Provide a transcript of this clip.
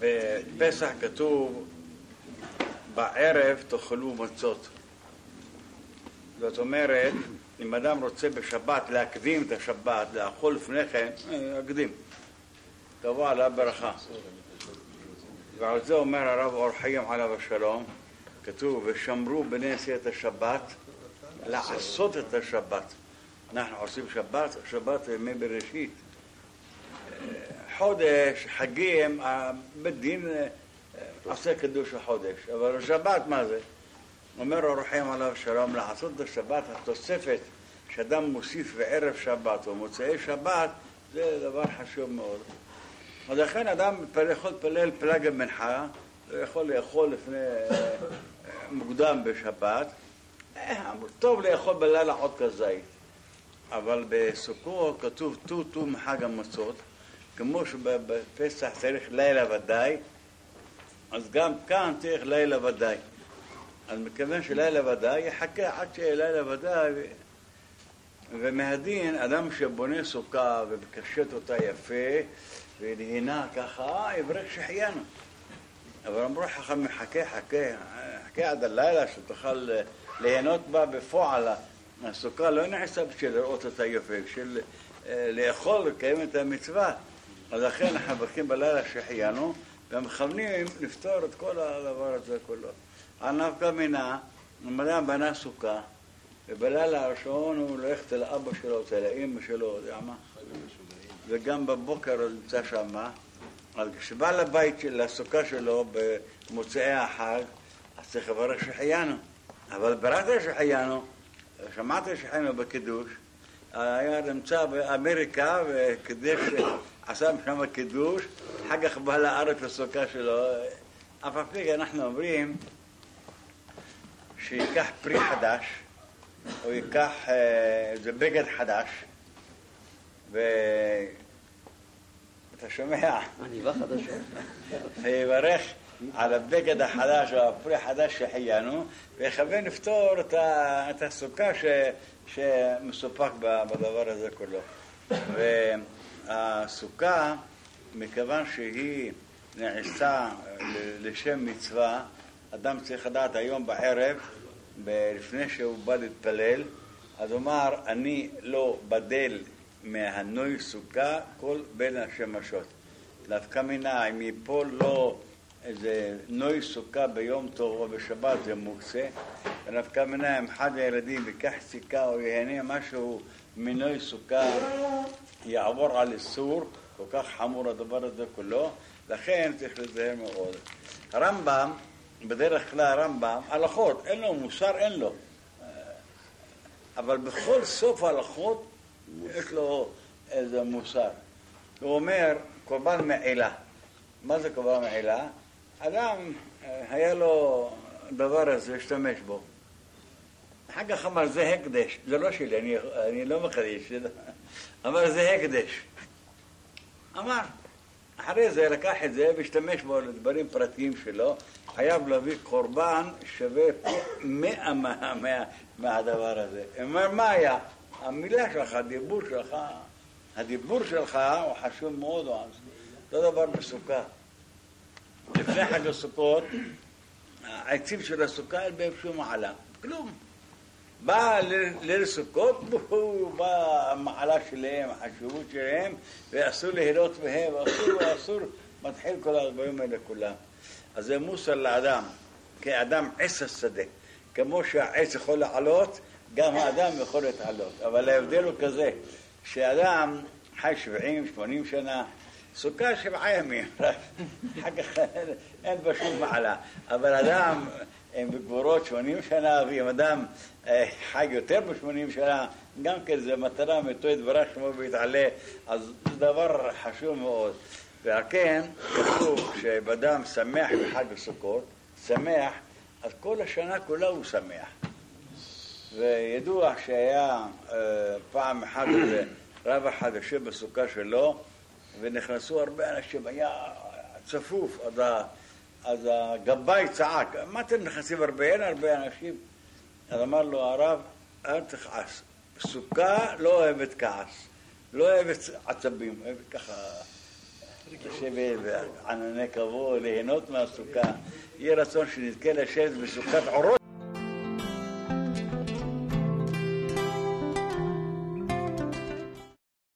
בפסח כתוב בערב תאכלו מצות. זאת אומרת, אם אדם רוצה בשבת להקדים את השבת, לאכול לפני כן, יקדים. תבוא עליו ברכה. ועל זה אומר הרב אור חיים עליו השלום, כתוב, ושמרו בני את השבת, לעשות את השבת. אנחנו עושים שבת, שבת ימי בראשית. חודש, חגים, בית דין עושה קידוש החודש, אבל השבת מה זה? אומר אור חיים עליו השלום, לעשות את השבת, התוספת שאדם מוסיף בערב שבת או מוצאי שבת, זה דבר חשוב מאוד. אז לכן אדם יכול להתפלל פלג המנחה, הוא יכול לאכול לפני מוקדם בשבת, טוב לאכול בלילה עוד כזית. אבל בסוכות כתוב תו מחג המצות, כמו שבפסח צריך לילה ודאי, אז גם כאן צריך לילה ודאי. אז מכיוון שלילה ודאי, יחכה עד שלילה ודאי, ומהדין, אדם שבונה סוכה ומקשט אותה יפה, ונהנה ככה, יברך שחיינו. אבל אמרו חכם, חכה עד הלילה שתוכל ליהנות בה בפועל. הסוכה לא נעשה בשביל לראות אותה יפה, בשביל לאכול, לקיים את המצווה. אז לכן אנחנו מברכים בלילה שחיינו, ומכוונים לפתור את כל הדבר הזה כולו. נפקא מינה, אדם בנה סוכה, ובלילה הראשון הוא הולך אצל אבא שלו, אצל האמא שלו, יודע מה? וגם בבוקר הוא נמצא שם. אז כשבא לבית לסוכה שלו במוצאי החג, אז צריך לברך שחיינו. אבל ברכת שחיינו, שמעתי שחיינו בקידוש, היה נמצא באמריקה וקידש, עשה שם קידוש, אחר כך בא לארץ לסוכה שלו. אף על פי אנחנו אומרים שיקח פרי חדש, או ייקח איזה בגד חדש, ואתה שומע? עניבה חדשה. ויברך על הבגד החדש או הפרי החדש שחיינו, ויכוון לפתור את הסוכה שמסופק בדבר הזה כולו. והסוכה, מכיוון שהיא נעשה לשם מצווה, אדם צריך לדעת היום בערב, לפני שהוא בא להתפלל, אז אומר, אני לא בדל מהנוי סוכה כל בין השמשות. נפקא מינה, אם יפול לו איזה נוי סוכה ביום טוב או בשבת זה מוקצה, ונפקא מינה, אם אחד הילדים ייקח סיכה או יהנה משהו מנוי סוכה, יעבור על איסור, כל כך חמור הדבר הזה כולו, לכן צריך לזהר מאוד. הרמב"ם, בדרך כלל הרמב"ם, הלכות, אין לו מוסר, אין לו. אבל בכל סוף ההלכות יש לו איזה מוסר. הוא אומר, קורבן מעילה. מה זה קורבן מעילה? אדם, היה לו דבר הזה, השתמש בו. אחר כך אמר, זה הקדש. זה לא שלי, אני לא מקדש. אמר, זה הקדש. אמר, אחרי זה לקח את זה והשתמש בו לדברים פרטיים שלו, חייב להביא קורבן שווה 100 מהדבר הזה. אומר, מה היה? המילה שלך, הדיבור שלך הוא חשוב מאוד. אותו דבר בסוכה. לפני חג הסוכות, העצים של הסוכה אין בהם שום מעלה. כלום. בא ליל סוכות, בא המעלה שלהם, החשיבות שלהם, ואסור להילות בהם, ואסור, מתחיל כל הדברים האלה כולם. אז זה מוסר לאדם, כאדם עץ השדה. כמו שהעץ יכול לעלות, גם האדם יכול להתעלות. אבל ההבדל הוא כזה, שאדם חי 70-80 שנה, סוכה 7 ימים, אחר כך אין בה שום מעלה. אבל אדם הם בגבורות 80 שנה, ואם אדם חי יותר ב-80 שנה, גם כן זה מטרה מתו יתברך שמו ויתעלה, אז זה דבר חשוב מאוד. וכן, כתוב שבאדם שמח בחג הסוכות, שמח, אז כל השנה כולה הוא שמח. וידוע שהיה פעם אחת רב אחד יושב בסוכה שלו, ונכנסו הרבה אנשים, היה צפוף, אז הגבאי צעק, מה אתם נכנסים הרבה? אין הרבה אנשים. אז אמר לו הרב, אל תכעס, סוכה לא אוהבת כעס, לא אוהבת עצבים, אוהבת ככה לשבת בענני כבוד, ליהנות מהסוכה. יהיה רצון שנזכה לשבת בסוכת עורות